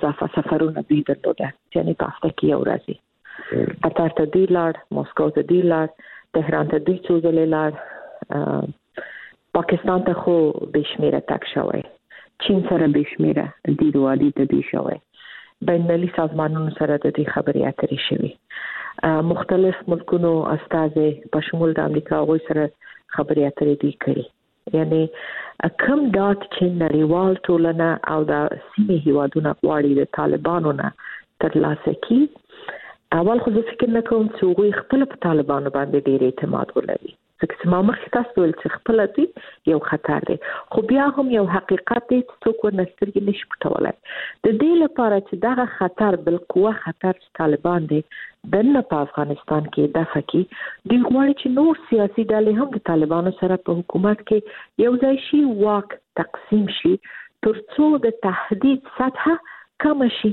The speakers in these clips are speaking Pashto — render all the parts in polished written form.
مسافه سفرونه دوی درلوده، یعنی په هفته کې یو ورځ قطر ته دوی لاړ، موسکو ته دوی لاړ، تهران ته دوی څو ځلې لاړ، پاکستان ته خو بشمیره تک شوی، چین سره بشمیره دید وادي ته دوی شوی، بین المللي سازمانونو سره د دې خبرې اترې شوي، مختلف ملکونو استازي په شمول د امریکا غوي سره خبرې اترې دوی کړي. یعنی کم ډاټ چې نړیوال ټولنه او د سیمې هیوادونه غواړي د طالبانو نه ترلاسه کړي، اول خو زه فکر نه کوم چې هغوی خپل په طالبانو باندې ډېر اعتماد ولري، ځکه چې ما مخکې تاسو ویل چې خپل دی یو خطر دی، خو بیا هم یو حقیقت دی چې څوک ورنه سترګې نشي پټولی. د دې لپاره چې دغه خطر بالقوه خطر چې طالبان دی دننه په افغانستان کې دفع کړي، دوی غواړي چې نور سیاسي ډلې هم د طالبانو سره په حکومت کې یو ځای شي، واک تقسیم شي، تر څو د تهدید سطحه کم شي.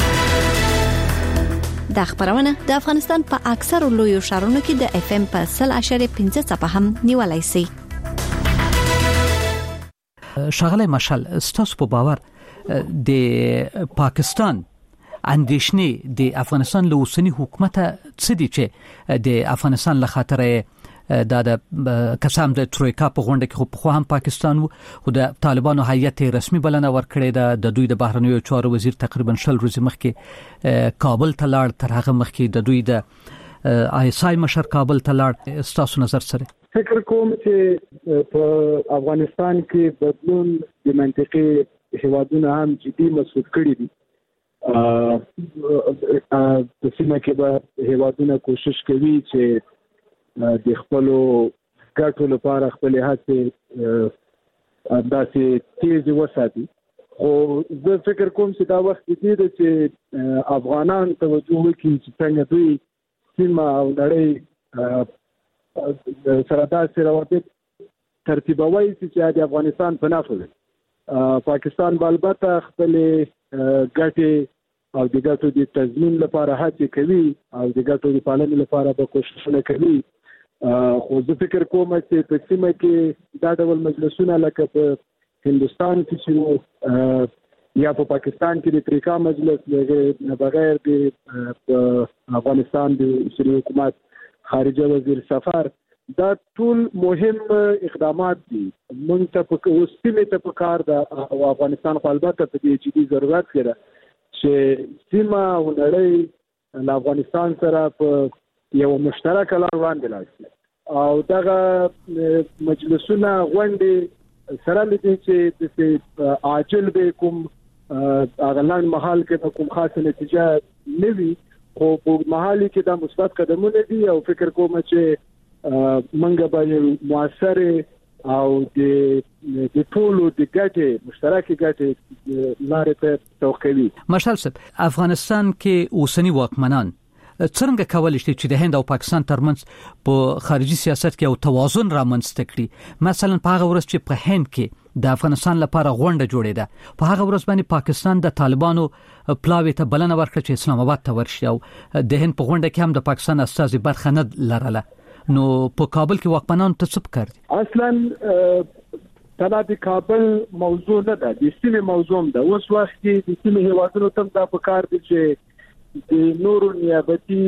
دا خبرونه د افغانستان په اکثر لویو ښارونو کې د اف ام په 0.5 څپه هم نیولای شي. شغله مشال ستاسو په باور د پاکستان اندیشنې د افغانستان له اوسنی حکومت څه دي چې د افغانستان له خاطره د قسم د ترویکا په غونډه کې خو هم پاکستان او د طالبانو هیئت رسمي بلنه ورکړې د دوی د بهرنیو چارو وزیر تقریبا 10 ورځې مخکې کابل ته لاړ، تر هغه مخکې د دوی د آیسای مشر کابل ته لاړ. ستاسو نظر سره فکر کوم چې په افغانستان کې بدلون د منطقي هیوادونو هم جدي مسعود کړی دي. د سیمه کې به هیوادونه کوشش کوي چې د خپل ګټو لپاره خپل هڅې داسې تیز وساتي، خو زه فکر کوم چې دا وخت دی چې افغانان توجه وکړي چې څنګه دوی سیمه او نړۍ سره داسې روابط ترتیبوي چې د افغانستان په نفع وي. پاکستان به البته خپل ګټې او د ګټو د تضمین لپاره هڅې کوي او د ګټو د پالنې لپاره به کوششونه کوي، خو زه فکر کوم چې په سیمه کې دا ډول مجلسونه لکه په هندوستان کې چې یا په پاکستان کې د تریکا مجلس بغیر د افغانستان د اوسني حکومت خارجه وزیر سفر، دا ټول مهم اقدامات دي. موږ ته په سیمه ته په کار د افغانستان خو البته په دې جدي ضرورت کړه چې سیمه او نړۍ له افغانستان سره په یو مشترک لار وړاندې لاړ شي، او دغه مجلسونه غونډې سره لدې چې د عاجل به کوم اغلان محل کې کوم خاصه نتیجه نه وي، خو په محلي کې دا مثبت قدمونه دي، او فکر کوم چې منګه به موثر او د ټولو د ګټې مشترکي ګټې لارې ته توقعوي. مشال صاحب، افغانستان کې اوسنی واکمنان څنګه کولای شي چې د هند او پاکستان ترمنځ په خارجي سیاست کې یو توازن رامنځته کړي؟ مثلا په هغه ورځ چې په هند کې د افغانستان لپاره غونډه جوړېده، په هغه ورځ باندې پاکستان د طالبانو پلاوي ته بلنه ورکړه چې اسلام آباد ته ورشي، او د هند په غونډه کې هم د پاکستان استازي برخه نه لرله. نو په کابل کې واکمنان ته څه پکار دي؟ اصلا دا د کابل موضوع نه ده، د سیمې موضوع ده. اوس وخت کې د سیمې هیوادونو ته دا پکار دي چې د نورو نیابتي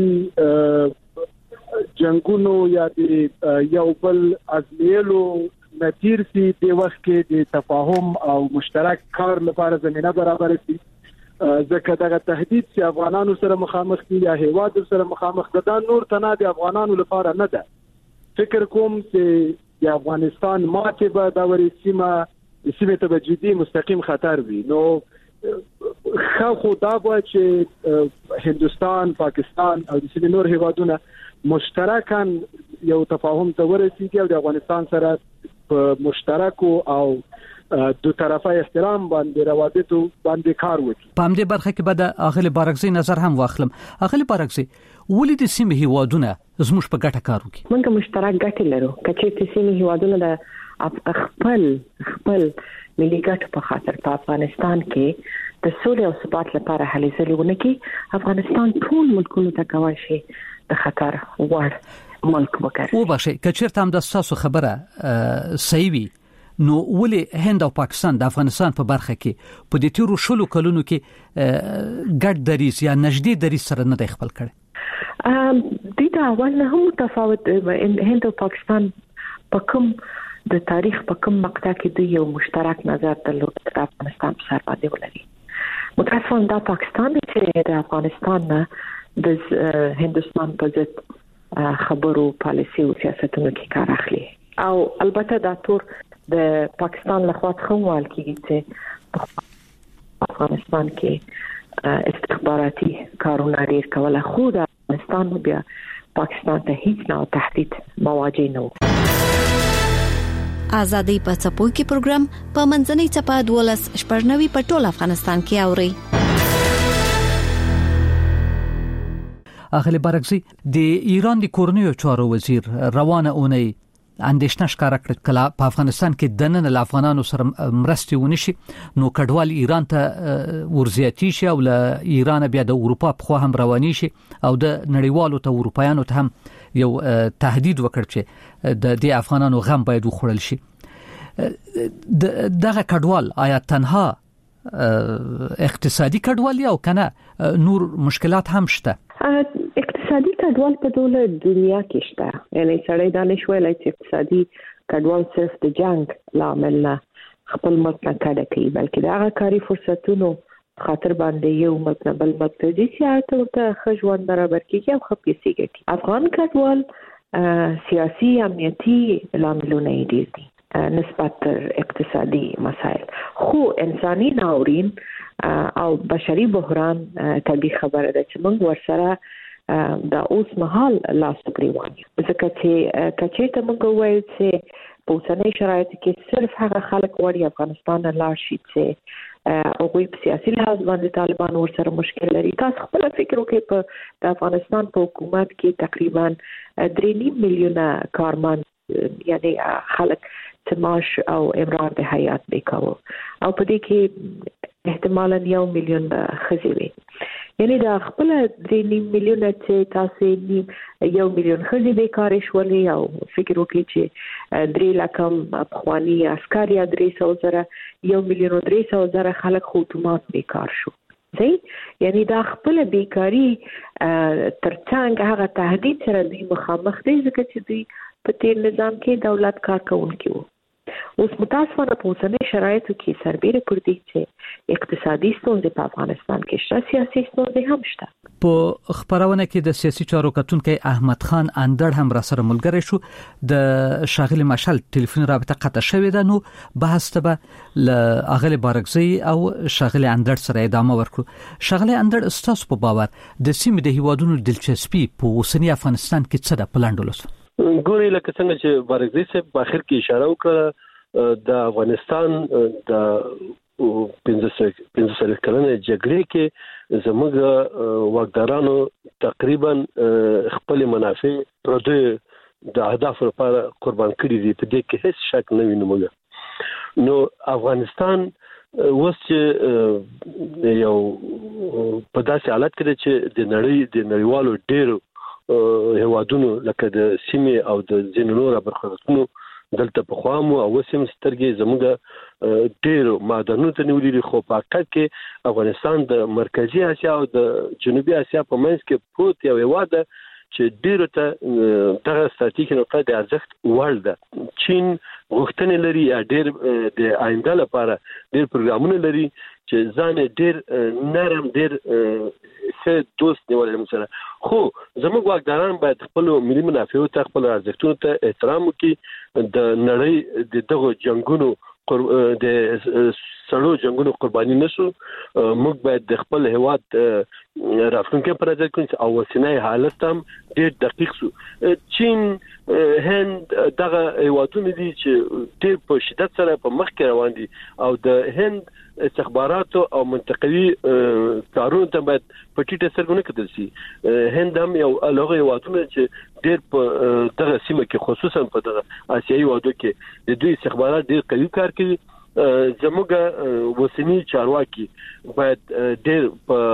جنگونو یا د یو بل ازمیلو نتیر سي د وخت کې د تفاهم او مشترک کار لپاره زمينه برابر شي، ځکه دغه تهدید چې افغانانو سره مخامخ دي یا هیواد سره مخامخ ده، دا نور تنه د افغانانو لپاره نه ده. فکر کوم چې د افغانستان ماته به دا ورې سیمه ته به جدي مستقیم خطر وي. نو خو دا به چې هندوستان، پاکستان او د سیمې نور هیوادونه مشترکاً یو تفاهم ته ورسیږي او د افغانستان سره په مشترکو او دو طرفه احترام باندې روابطو باندې کار وکړي. په همدې برخه کې به د اغلی بارکزي نظر هم واخلم. اغلی بارکزي، ولې د سیمې هیوادونه زموږ په ګټه کار وکړي؟ موږ مشترک ګټې لرو، کچې د سیمې هیوادونه د خپل ملي ګټو په خاطر په افغانستان کې د سولې او ثبات لپاره هلې ځلې ونکړي، افغانستان ټول ملکونو ته کوي شي د خطر وړ ملک وګرځي. او باشه کچېرته هم د تاسو خبره صحیح وي، نو ولې هند او پاکستان د افغانستان په برخه کې په دې تیرو شلو کلونو کې ګډ دریځ یا نږدې دریځ سره نه دی خپل کړی؟ دا اول نه هم متفاوت. هند او پاکستان په کوم د تاریخ په کوم مقطع کې دوی یو مشترک نظر درلود د افغانستان په سر باندې ولري. متاسفانه دا پاکستان چې د افغانستان نه د هندستان په ضد خبرو پالیسي او سیاستونو کې کار اخلي، او البته دا تور د پاکستان له خوا څنګه کېږي چې افغانستان کې استخباراتي کارونه ډېر کول، خو د افغانستان بیا پاکستان ته هیڅ نه تهدید مواجه نه و. آزادۍ په څپو کې پروګرام په منځنۍ چپه 12 په ټول افغانستان کې اوري. اغلی بارکزی د ایران د کورنیو چارو وزیر روانه اونۍ اندېښنه ښکاره کړه کله په افغانستان کې د نن له افغانانو سره مرستې ونشي نو کډوال ایران ته ورزياتي شي او له ایران بیا د اروپا په خوا هم رواني شي او د نړیوالو ته اروپایانو ته هم یو تهدید وکړ چې د افغانانو غم باید وخوړل شي. دغه کډوال آیا تنها اقتصادي کډوال یا کنه نور مشکلات هم شته؟ اقتصادي کډوال په ټوله دنیا کې شته، یعنی سړی دا نشوي چې اقتصادي کډوال صرف د جنگ لامل نه خپل ملک نه کډه کوي، بلکې دا هغه کاري فرصتونو خاطر باندې یو ملک نه بل ملک ته ځي ته خجوان برابر کیږي او خپېسي کوي. افغان کډوال سیاسي امنیتي لاملونه ډېر دي نسبت تر اقتصادي مسائل، خو انساني ناورین او بشري بحران طبيعي خبره ده چې موږ ورسره د اوس مهال لاس ګریوان ځکه چې کچېته موږ وایو چې په اوسنۍ شرایطو کې صرف هغه خلک وړي افغانستان لاړ شي چې هغوی په سیاسي لحاظ باندې طالبان ورسره مشکل لري. تاسو خپل فکر وکړئ په د افغانستان په حکومت کې تقریبا 3.5 میلیونه کارمند یعنی خلک معاش او امرار د حیات بیکاو او په دې کې احتمالاً 1 میلیون خزي وي، یعنی دا خپل 3 میلیونه چې تاسو 1 میلیون خزي بیکار شولې او فکر وکړئ چې 3 لکه افغاني عسكر یا 300,000 1 میلیون 300,000 خلک اتومات بیکار شو. یعنی دا خپل بیکاری ترڅنګ هغه تهدید سره دوی مخامخ دي ځکه چې دوی په تیر نظام کې دولت کارکونکي وو. اوس متاسفانه په اوسنۍ شرایطو کې سربېره پر دې چې اقتصادي ستونزې په افغانستان کې شته، سیاسي ستونزې هم شته. په خبرونه کې د سیاسي چارو کتونکي احمد خان اندړ هم را سره ملګری شو. د شاغلي مشال ټلیفون رابطه قطع شوې ده، نو بحث ته ل اغلی بارکزی او شاغلي اندړ سره ادامه ورکړو. شاغلي اندړ استاسو په باور د سیمې د هیوادونو دلچسپي په اوسنی افغانستان کې څه ده پلاندولس؟ ګوري لکه څنګه چې بارکزی صاحب په اخر کې اشاره وکړه د افغانستان د 15 کلنې جګړې کې زموږ واکدارانو تقریبا خپل منافع پر د اهداف لپاره قربان کړي دي، په دې کې هیڅ شک نه وینم. نو افغانستان اوس چې یو په داسې حالت کې چې د نړیوالو ډېرو هیوادونو لکه د سیمې او د ځینو نورو برخلیکونو دلته په خوامو او وسیم سترګې زموږ ډېرو معدنونو ته نیولې، خو په حقیقت کې افغانستان د مرکزی اسیا او د جنوبي اسیا په منځ کې پروت یو هیواد چې ډېرو ته دغه ستراتیژیک نقطه د ارزښت وړ ده. چین غوښتنې لري یا ډېر د آینده لپاره ډېر پروګرامونه لري چې ځان ډېر نرم ډېر څه دوست نیولې سره، خو زموږ واکداران باید خپل ملي منافعو ته خپل ارزښتونو ته احترام وکړي. د نړۍ د دغه جنگونو د سړو جنگونو قرباني نشو. موږ باید د خپل هیواد راتلونکي پر نظر کې او وسنۍ حالت هم ډېر دقیق شو. چین هند دغه هیوادونه دي چې ډېر په شدت سره په مخ کې روان دي او د هند استخباراتو او منطقوي کارونو ته باید په ټیټه سترګه کتل شي. هند هم یو هغه هیوادونه چې ډېر په دغه سیمه کې خصوصا په دغه آسیایي هیوادو کې د دوی استخبارات ډېر قوي کار کوي. زموږ وسنی چارواکي باید ډېر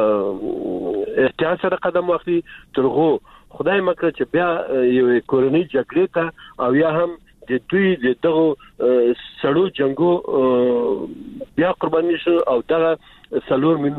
په احتیاط سره قدم واخلي ترغو خدای مکړه چې بیا یو کورنۍ جګړې ته او یا هم د دوی دغه سړو جنگو بیا قرباني شو او دغه سلور